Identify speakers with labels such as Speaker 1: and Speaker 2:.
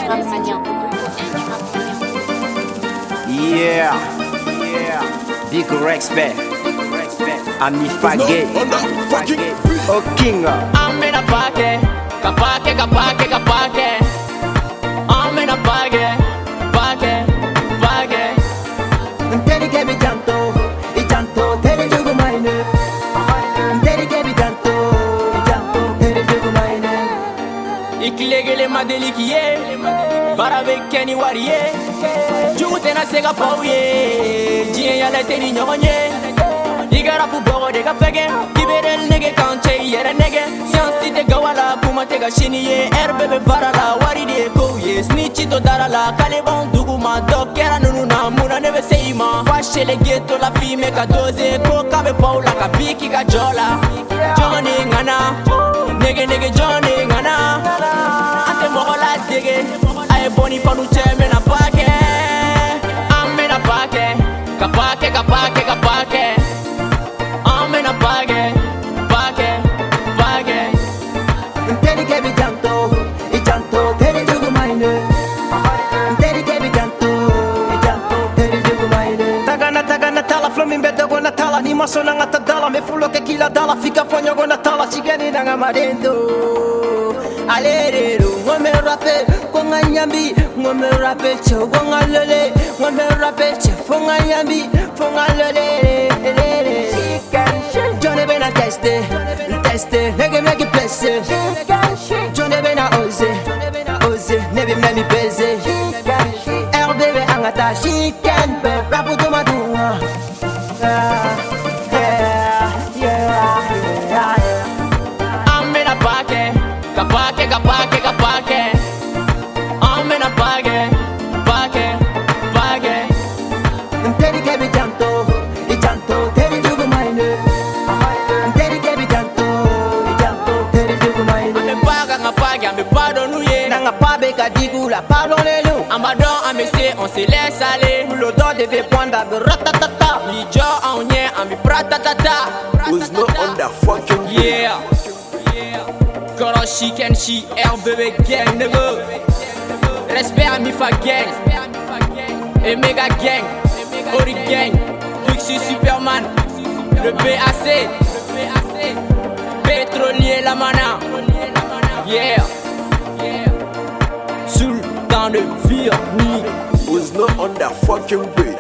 Speaker 1: Yeah, big respect. Ami Fagé, oh king.
Speaker 2: I'm in a pocket, kapake. I'm in a pocket.
Speaker 3: Teri ke bi janto, I janto, teri jugu maine. Teri ke bi janto, I janto, teri jugu maine.
Speaker 2: Iklegele madelikiye, barabe keni wariye. Jugu tena sega pauye, jien yale teni nyonye. Igara pu bogo de ka fege, kibere nege kanche yere nege. Siansi te gawala kuma te ga shiniye, erbebe barala wari de ko ye. Snitchi to darala, kalebon dugu ma dokera nunu na muna nebe seima. Fashe le ghetto la fime ka doze, ko kabe paula ka biki ka jola. Johnny ngana, nege Johnny ngana. Ante mogo la dege, aye boni panu cheme na pake. Ame na pake, kapake. I'm in a pake.
Speaker 3: Teri ke bi janto, I janto, teri jugu maine. Teri ke bi janto, I janto, teri jugu maine. Tagana tala, flomi mbede go na tala. Ni maso na ngata dala, me fulo ke kila dala. Fika fonyo go na tala, chigeni na nga marendo. Alerero, ngome rape, konga nyambi. Ngome rape, cho gonga lele. Ngome rape, che fonga nyambi, fonga lele. Johnny bena teste, nege plesse. Johnny bena ose, nebi memi pese. RBB angata, chicken, rapu to madua.
Speaker 2: I'm in a pocket, kapake. I'm in a pocket.
Speaker 3: Teri ke bi janto, I janto, teri jugu maine. Teri ke bi janto, I janto, teri jugu maine.
Speaker 2: I'm pardon ye.
Speaker 3: Nanga pabe ka digula, pardonnez-nous.
Speaker 2: Amadon, amessé, on se laisse aller.
Speaker 3: L'odeur devait prendre à ratatata.
Speaker 2: Lijo, on y est, ami pratatata.
Speaker 1: Who's not on the fucking
Speaker 2: Yeah. Koro chicken, she, RBB gang, nigga. Respect à Mifa gang. Et méga gang. Ori gang. Pixie Superman. Le BAC. Pétrolier la mana. Yeah. Sultan de Virni.
Speaker 1: Who's not on the fucking beat?